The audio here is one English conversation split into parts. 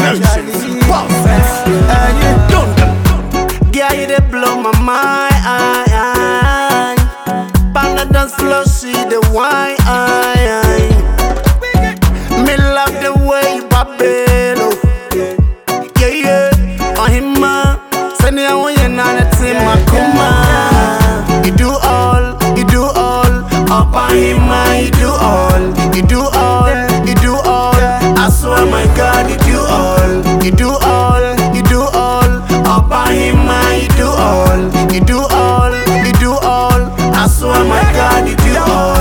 Charlie. Girl, you dey blow my mind. Panda dance floor, see the wine. Me love the way you babelo. Yeah, yeah. On him, send you away and I team my kuma. You do all. Up on him, you do all. You do all. I swear, my God, you do all. You do all. Up on him, you do all. You do all. I swear, my God, you do all.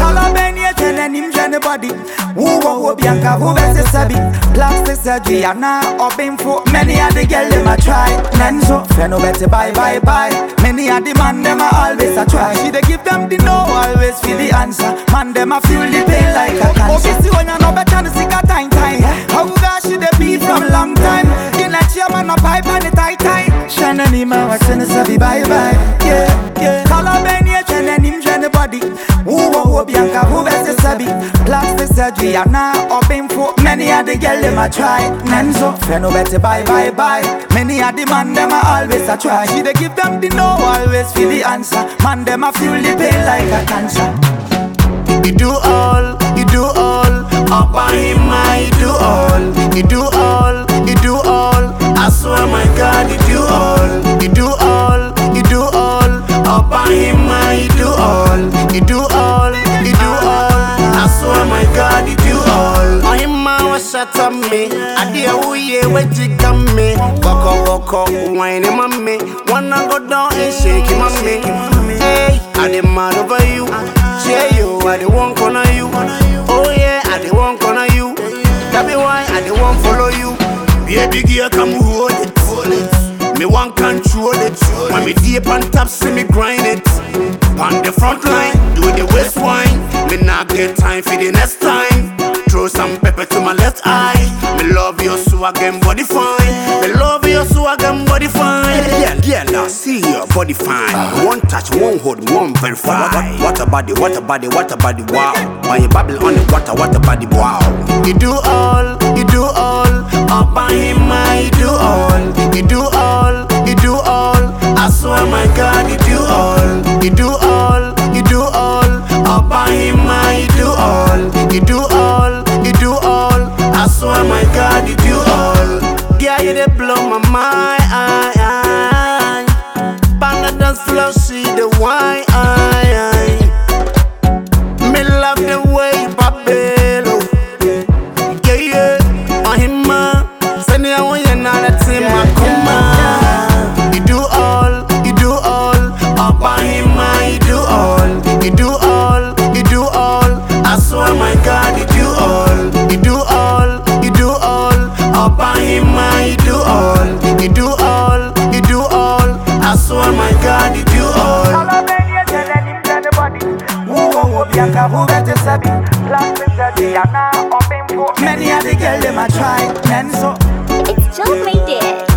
Anybody who Bianca who best sabi plastic surgery and now up info many of the girl them a try Nenzo friend no better bye many of the man them a always a try she dey give them the no always feel the answer man them a feel the pain like a cancer obviously when you know better to sick a time how gosh she dey be from long time in a chairman a pipe and the tight Shannon him a watch and sabi bye yeah Calabania and him anybody who Bianca who best sabi plastic surgery and now up info many of the girl them a try Nenzo friend no better bye many of the man them a always a try she dey give them the no always feel the answer man them a feel the pain like a cancer you do all up on him you do all you do all I swear my God you do all you do all up on him you do all you do all I swear my God you do all on him was shut up me I dear who ye wait to come me Boko wine him on me wanna go down and shake him on me hey I demand over you share you I the one corner you oh yeah I the one corner you that be why I the one follow you baby girl come hold it me one control it when me deep on top see me grind it on the front line do the waist wine me not get time for the next time throw some pepper to my left eye me love your swag and body fine me love your swag and body fine yeah now see your body fine one touch one hold one verify what a body wow when you babble on the water what a body wow you do all up on him you do all I swear my God you do all you do all up on him you do all you do all I swear my God you do all yeah you dey blow my mind Panda dance floor see the wine me love the way you babelo yeah on him send you away and I team my kuma you do all up on him you do all you do all I swear my God you do all you do all up on him you do all you do all I swear my God you do all Bianca who better sabi plastic surgery and now up info many of the girl them a try Nenzo it's Joe made it